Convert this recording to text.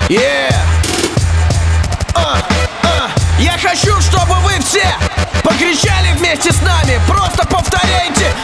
Yeah. Я хочу, чтобы вы все покричали вместе с нами. Просто повторяйте: